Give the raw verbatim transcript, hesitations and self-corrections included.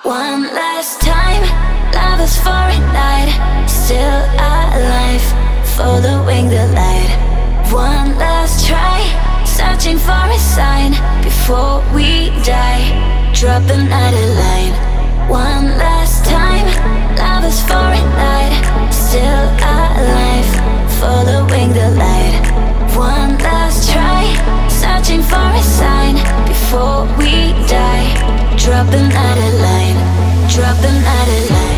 One last time, lovers for a night, still alive, following the light. One last try, searching for a sign before we die, drop another line. One last time, lovers for a night, still alive, following the light. One last try, searching for a sign before we die, drop another line, drop another line.